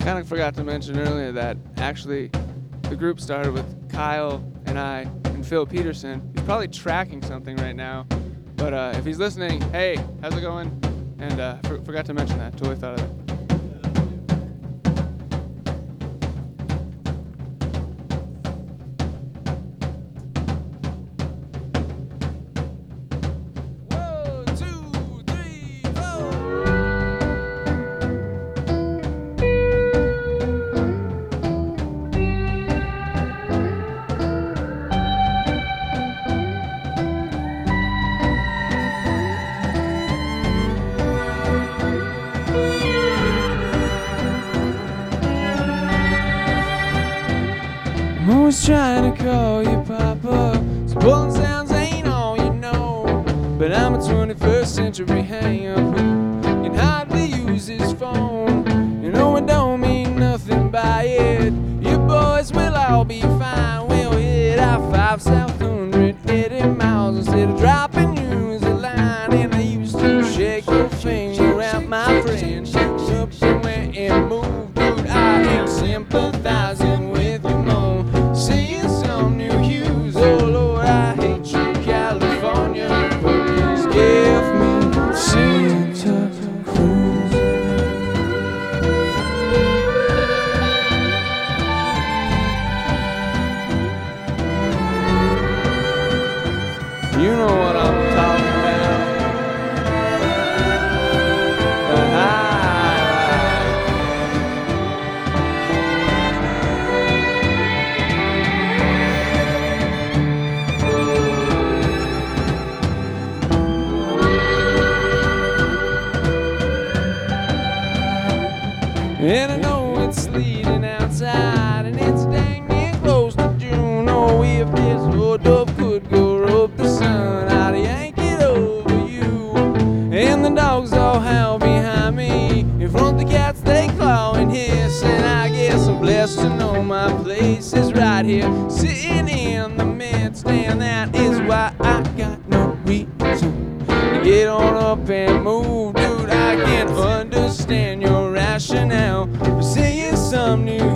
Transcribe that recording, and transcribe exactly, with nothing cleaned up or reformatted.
kind of forgot to mention earlier that actually the group started with Kyle and I and Phil Peterson. He's probably tracking something right now, but uh, if he's listening, hey, how's it going? And uh, for- forgot to mention that. Totally thought of it. I'm always trying to call you Papa, so pulling sounds ain't all you know. But I'm a twenty-first century hang-up who can hardly use his phone. You know it don't mean nothing by it. You boys will all be fine. We'll hit I five South one hundred eighty miles instead of dropping you as a line. And I used to shake your finger at my friend. Up and went and moved, dude. I am sympathizing with you more. Seeing some new hues, oh Lord, I hate you, California. Please give me Santa Cruz. You know what I'm talking about. The high. And I know it's sleeting outside, and it's dang near close to June. Oh, if this old dove could go rope the sun, I'd yank it over you. And the dogs all howl behind me. In front the cats they claw and hiss, and I guess I'm blessed to know my place is right here, sitting in the midst. And that is why I got no reason to get on up and move, dude. I can understand your rationale for seeing some new